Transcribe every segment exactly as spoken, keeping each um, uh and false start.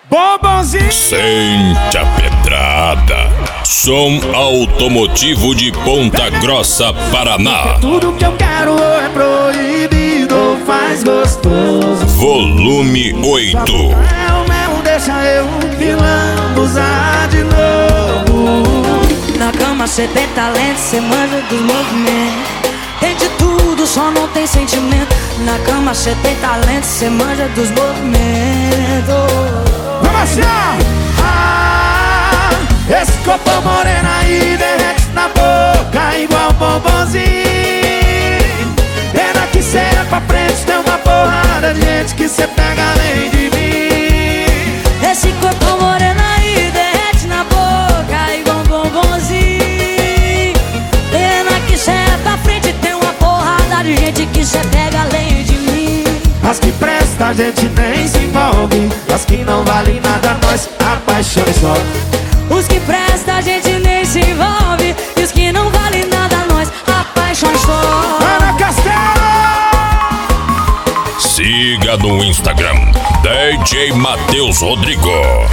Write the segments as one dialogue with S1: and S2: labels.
S1: Bombonzinho.
S2: Sente a pedrada. Som automotivo de Ponta Grossa, Paraná.
S1: Tudo que eu quero é proibido, faz gostoso.
S2: Volume oito.
S1: É o meu, deixa eu vilambuzar de novo.
S3: Na cama cê tem talento, cê manja dos movimentos. Tem de tudo, só não tem sentimento. Na cama cê tem talento, cê manja dos movimentos.
S1: Vamos assim, ah, esse corpo moreno aí derrete na boca igual bombonzinho. Pena que cê é pra frente, tem uma porrada de gente que cê pega além de mim.
S3: Esse corpo moreno aí derrete na boca igual bombonzinho. Pena que cê é pra frente, tem uma porrada de gente que cê pega além de mim.
S1: As que presta a gente nem se envolve, as que não valem nada nós apaixona só.
S3: Os que presta a gente nem se envolve, e os que não valem nada nós apaixona só.
S1: Ana Castelo!
S2: Siga no Instagram D J Matheus Rodrigo.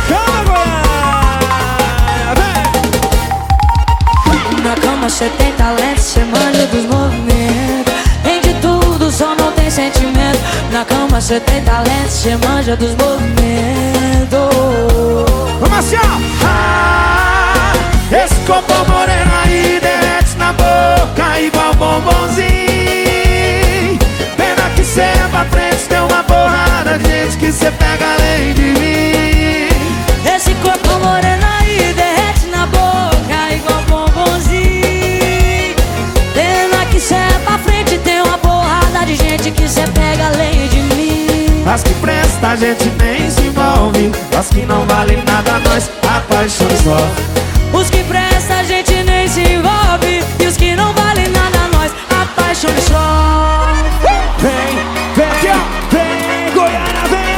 S3: Na cama cê tem talento, cê manja dos movimentos. Tem de tudo, só não tem sentimento. Na cama cê tem talento, cê manja dos movimentos.
S1: Vamos assim, ó! Ah, esse corpo moreno aí derrete na boca igual bombonzinho. Pena que cê é pra frente, tem uma porrada de gente que cê pega além de mim.
S3: Esse corpo moreno aí derrete na boca igual bombonzinho. Pena que cê é pra frente, tem uma porrada de gente que cê pega além de mim.
S1: As que presta a gente nem se envolve, as que não valem nada nós apaixona só.
S3: Os que presta a gente nem se envolve, e os que não valem nada nós apaixona só.
S1: Vem, vem, aqui, ó, vem, Goiânia, vem!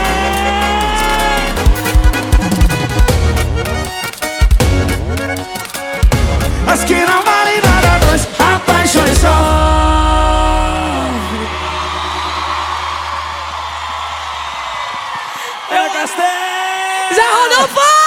S1: As que não valem nada nós apaixona só.
S3: Zé Rodolfo!